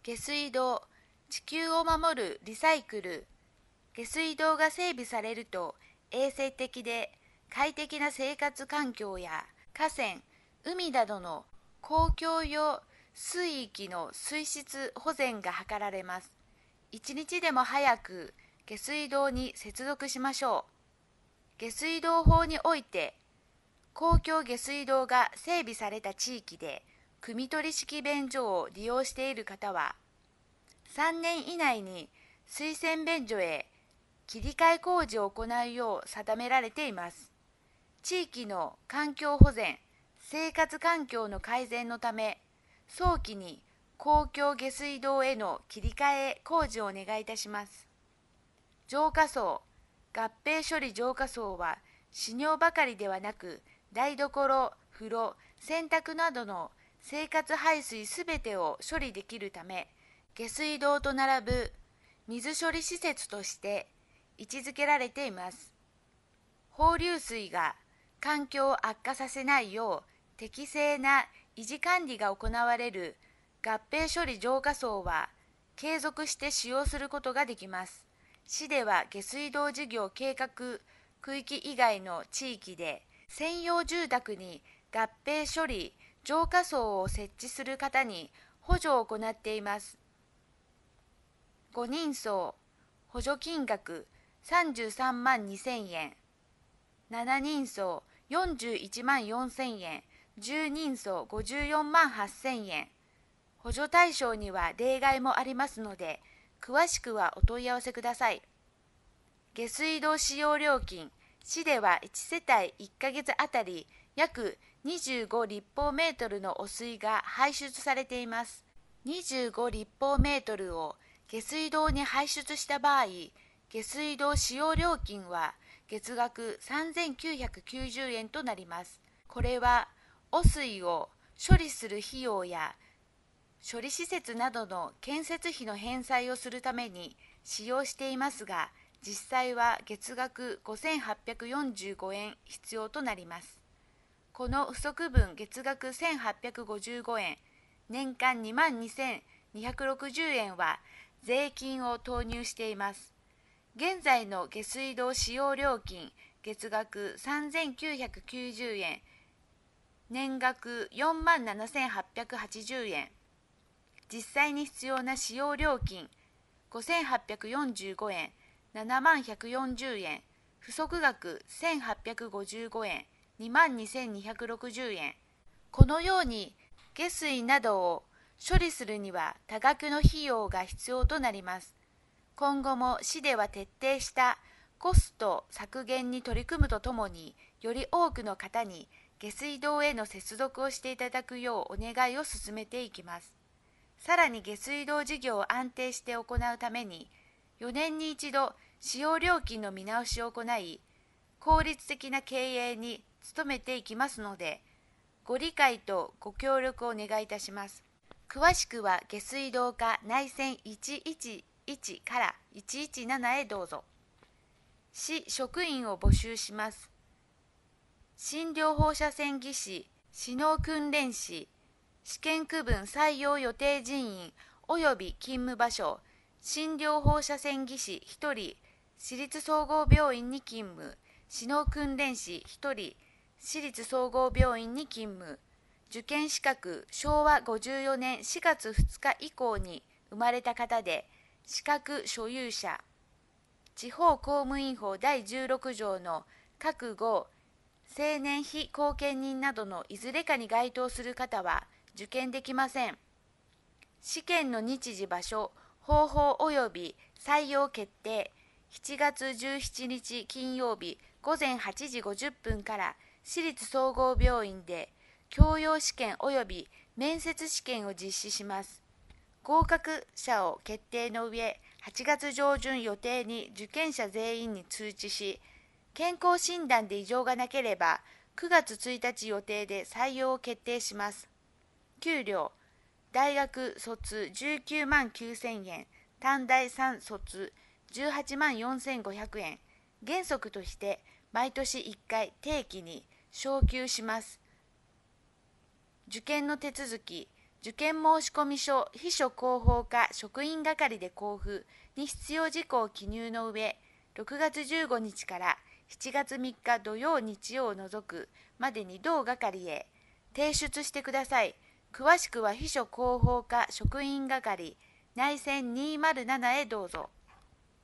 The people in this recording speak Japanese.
下水道、地球を守るリサイクル。下水道が整備されると衛生的で快適な生活環境や河川、海などの公共用水域の水質保全が図られます。一日でも早く下水道に接続しましょう。下水道法において、公共下水道が整備された地域で汲み取り式便所を利用している方は、3年以内に水洗便所へ切り替え工事を行うよう定められています。地域の環境保全、生活環境の改善のため、早期に公共下水道への切り替え工事をお願いいたします。浄化槽、合併処理浄化槽は、使用ばかりではなく、台所、風呂、洗濯などの生活排水すべてを処理できるため、下水道と並ぶ水処理施設として位置づけられています。放流水が環境を悪化させないよう適正な維持管理が行われる合併処理浄化槽は継続して使用することができます。市では下水道事業計画区域以外の地域で専用住宅に合併処理浄化槽を設置する方に補助を行っています。5人層補助金額33万2000円、7人層41万4000円、10人層54万8000円。補助対象には例外もありますので、詳しくはお問い合わせください。下水道使用料金、市では1世帯1ヶ月あたり約25立方メートルの汚水が排出されています。25立方メートルを下水道に排出した場合、下水道使用料金は月額3990円となります。これは汚水を処理する費用や処理施設などの建設費の返済をするために使用していますが、実際は月額5845円必要となります。この不足分月額1855円、年間22,260円は税金を投入しています。現在の下水道使用料金月額3990円、年額47,880円。実際に必要な使用料金5845円、7140円、不足額1855円、22,260円。このように下水などを処理するには多額の費用が必要となります。今後も市では徹底したコスト削減に取り組むとともに、より多くの方に下水道への接続をしていただくようお願いを進めていきます。さらに下水道事業を安定して行うために、4年に一度使用料金の見直しを行い、効率的な経営に努めていきますので、ご理解とご協力をお願いいたします。詳しくは下水道課内線111から117へどうぞ。市職員を募集します。診療放射線技師、指導訓練士、試験区分採用予定人員及び勤務場所、診療放射線技師1人、私立総合病院に勤務、指導訓練士1人、私立総合病院に勤務。受験資格、昭和54年4月2日以降に生まれた方で、資格所有者。地方公務員法第16条の各号、青年非後見人などのいずれかに該当する方は受験できません。試験の日時場所、方法及び採用決定、7月17日金曜日午前8時50分から私立総合病院で教養試験及び面接試験を実施します。合格者を決定の上、8月上旬予定に受験者全員に通知し、健康診断で異常がなければ9月1日予定で採用を決定します。給料、大学卒19万9000円、短大3卒18万4500円。原則として毎年1回定期に昇給します。受験の手続き、 受験申込書秘書広報課職員係で交付に必要事項を記入の上、6月15日から7月3日土曜日曜を除くまでに同係へ提出してください。詳しくは秘書広報課職員係内線207へどうぞ。